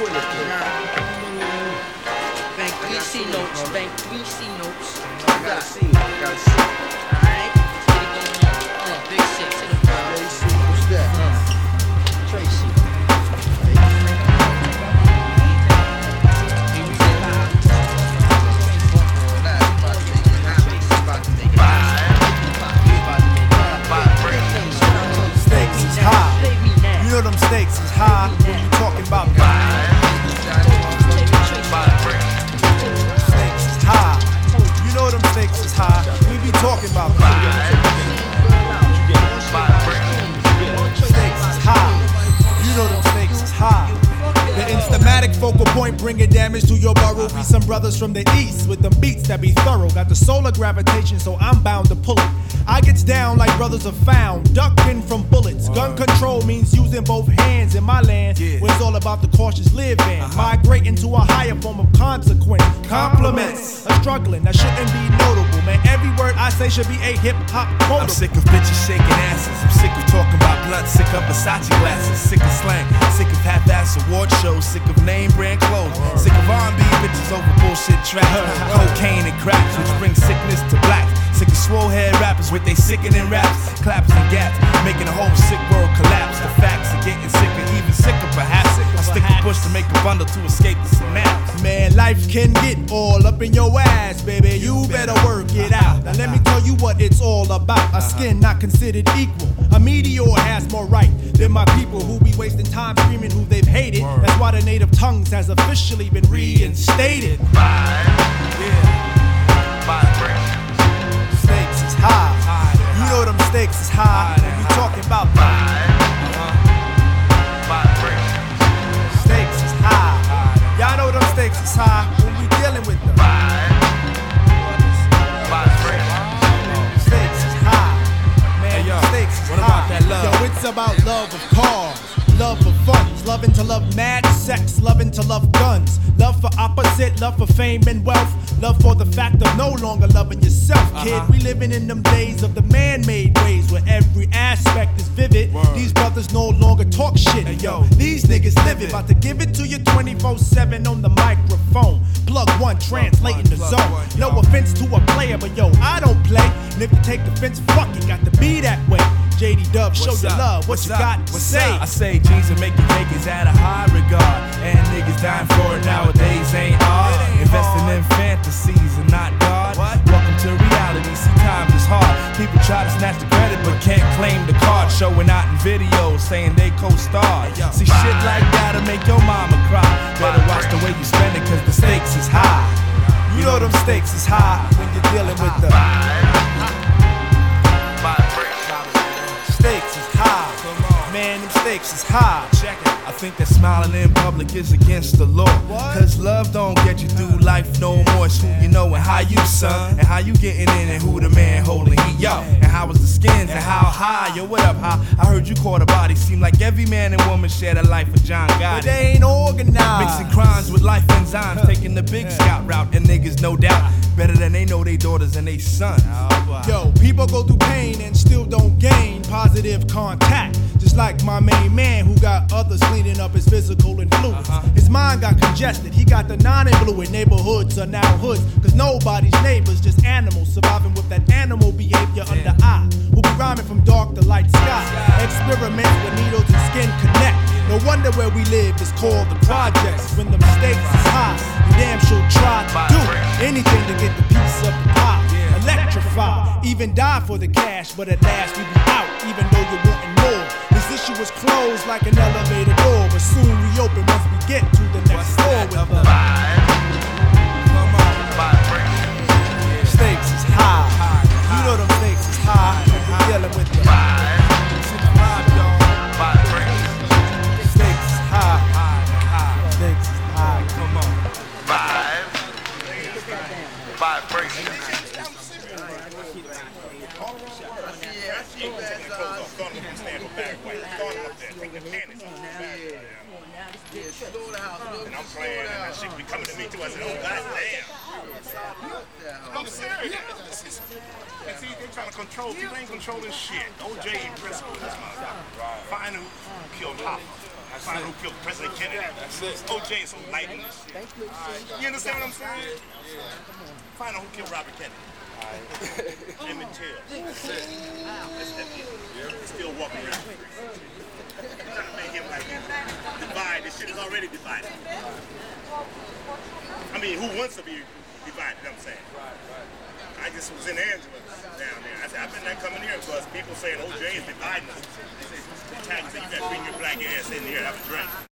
doing this thing. Bank 3C notes, bank 3C notes. I gotta see it, I gotta see it. Alright, let's get it going on. Big six, hit him. Tracy, what's that? Tracy. Stakes is high. You know them stakes is high when you talking about stakes is high. You know them stakes is high. We be talking about stakes is high. You know them stakes is high. The instamatic focal point bringing damage to your burrow. Be some brothers from the east with them beats that be thorough. Got the solar gravitation, so I'm bound to pull it. I gets down like brothers are found, ducking from bullets. Gun control means using both hands in my land, where it's all about the cautious living. Migrating to a higher form of consequence. Compliments are struggling, that shouldn't be notable, man. Every word I say should be a hip-hop quote. I'm sick of bitches shaking asses. I'm sick of talking about blunt. Sick of Versace glasses. Sick of slang. Sick of half-ass award shows. Sick of name brand clothes. Sick of R&B bitches over bullshit tracks. Cocaine and cracks, which brings sickness to blacks. Sick of swole head rappers with they sickening raps, claps and gaps, making the whole sick world collapse. The facts are getting sicker, even sicker perhaps. I stick a bush to make a bundle to escape the synapse. Man, life can get all up in your ass, baby. You better work it out. Now let me tell you what it's all about. A skin not considered equal. A meteor has more right than my people who be wasting time screaming who they've hated. That's why the native tongues has officially been reinstated. Stakes is high. You know them stakes is high when you talking about stakes is high. Y'all know them stakes is high when we dealing with them. Stakes is high. Man, stakes is what high. about that love? Yo, it's about love of cars, love for funds, loving to love mad sex, loving to love guns, love for opposite, love for fame and wealth, love for the fact of no longer loving yourself, kid. We living in them days of the man-made ways where every aspect is vivid. These brothers no longer talk shit, yo. These niggas live it, about to give it to you 24/7 on the microphone. Plug one, translating the zone. No offense to a player, but yo, I don't play. And if you take offense, fuck it, got to be that way. JD Dub, show your love, what you got to say? I say jeans and make you take is at a high regard. And niggas dying for it nowadays ain't hard. Investing in fantasies and not God. Welcome to reality, see times is hard. People try to snatch the credit but can't claim the card. Showing out in videos saying they co-starred. See shit like that'll make your mama cry. Better watch the way you spend it cause the stakes is high. You know them stakes is high when you're dealing with the stakes is high. Man, them stakes is high. Check it. I think that smiling in public is against the law. Cause love don't get you through life no more. It's who you know and how you, son. And how you getting in and who the man holding he, yo. And how was the skins and how high, yo, what up, high? I heard you caught a body. Seem like every man and woman share the life of John Gotti. But they ain't organized. Mixing crimes with life enzymes. Taking the big scout route. And niggas, no doubt, better than they know they daughters and they sons. Yo, people go through pain and still don't gain positive contact. Just like my main man who got others cleaning up his physical influence. His mind got congested, he got the non-influent. Neighborhoods are now hoods, cause nobody's neighbors, just animals surviving with that animal behavior under eye. Who be rhyming from dark to light sky. Experiments with needles and skin connect. No wonder where we live is called the projects. When the stakes is high, you damn sure try to do anything to get the piece of the pie. Electrify, even die for the cash, but at last we be out, even though you're wanting more. This issue was closed like an elevator door, but soon we open once we get to the next floor with the stakes is high. You know them stakes is high when we're dealing with the stakes is high. Stakes is high. Come on. Vibration. And I'm playing, and that shit be coming to me too. I said, oh, goddamn. I'm serious. And see, they trying to control. People ain't controlling shit. OJ and Briscoe, this motherfucker. Find who killed Hoffa. Find who killed President Kennedy. That's it. OJ is so light on this shit. You understand what I'm saying? Find out who killed Robert Kennedy. Emmett Till. That's it. That's it. He's still walking around. You're trying to make him like divide. This shit is already divided. I mean, who wants to be divided? I'm saying. I just was in Angela down there. I said, I've been there coming here because people saying OJ is dividing us. They say, you gotta bring your black ass in here and have a drink.